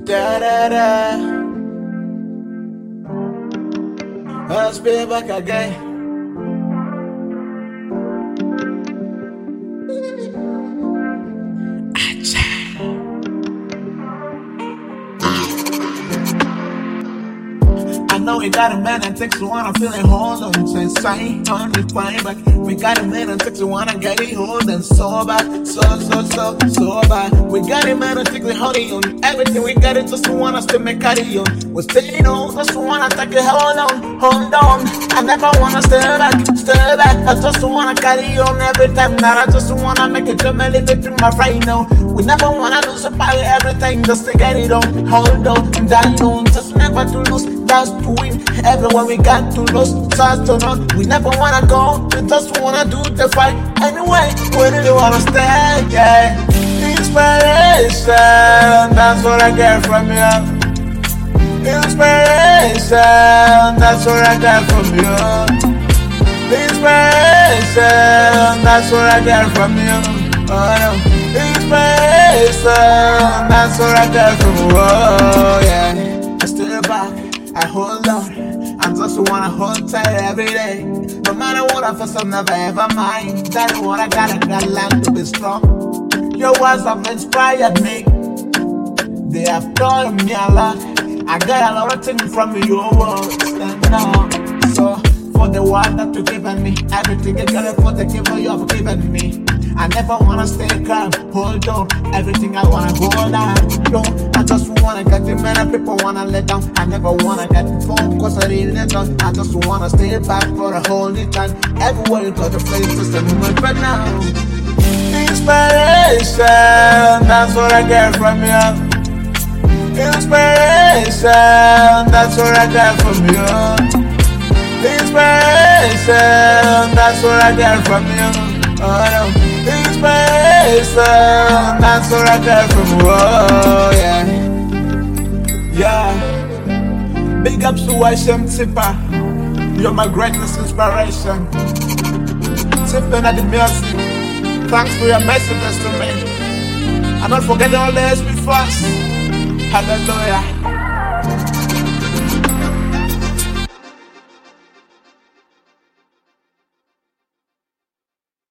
Da da da. Let's be back again. I know we got a man that takes you wanna feel it hold on. Say sign on the fine, but we got a man that takes you wanna get it hold and sober. We got a man that takes it hold on. Everything we got it just want us to make carry on. We're staying on, just wanna take it hold on. I never wanna stay back. I just wanna carry on every time that I just wanna make it to my living in my right now. We never wanna lose a part of everything just to get it on. Hold on, down on, just never to lose. That's to win. Everywhere we got to lose, start to run. We never wanna go, we just wanna do the fight. Anyway, we really wanna stay, yeah. Inspiration, that's what I get from you. Inspiration, that's what I get from you. Inspiration, that's what I get from you. Oh no. Inspiration, that's what I get from you. Oh yeah. I stay back, I hold on. I just wanna hold tight every day. No matter what I face, I'll never ever mind. That's what I gotta learn to be strong. Your words have inspired me. They have taught me a lot. I got a lot of things from your words. So for the word that you given me, everything you got it for the giver you have given me. I never wanna stay calm, hold on. Everything I wanna hold on. No, I just wanna get the man people wanna let down. I never wanna get the phone cause I really let down. I just wanna stay back for the whole time. Everywhere you got the place, just a moment right now. Inspiration, that's what I get from you. Inspiration, that's what I get from you. Inspiration, that's what I get from you. Oh no. Inspiration, that's what I get from you. Oh yeah. Yeah. Big ups to Hashem Tipper. You're my greatest inspiration. Tipping at the music. Thanks for your messages to me. And don't forget all the SP first. Hallelujah.